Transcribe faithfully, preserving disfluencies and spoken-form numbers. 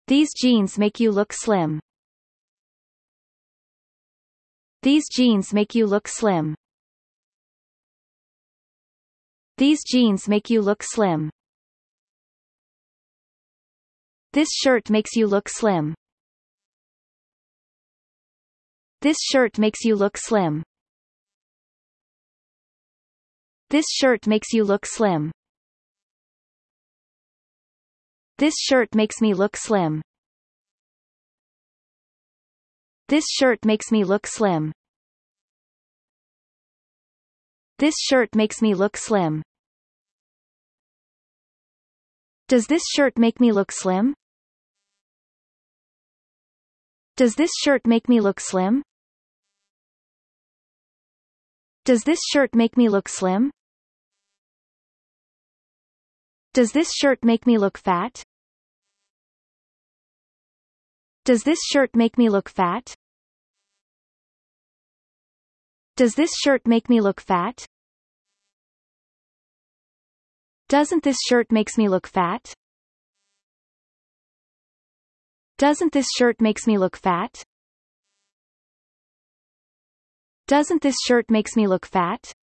These jeans make you look slim. These jeans make you look slim. These jeans make you look slim. This shirt makes you look slim. This shirt makes you look slim. This shirt makes you look slim. This shirt makes me look slim. This shirt makes me look slim. This shirt makes me look slim. Does this shirt make me look slim? Does this shirt make me look slim? Does this shirt make me look slim? Does this shirt make me look fat? Does this shirt make me look fat? Does this shirt make me look fat? Doesn't this shirt makes me look fat? Doesn't this shirt makes me look fat? Doesn't this shirt makes me look fat?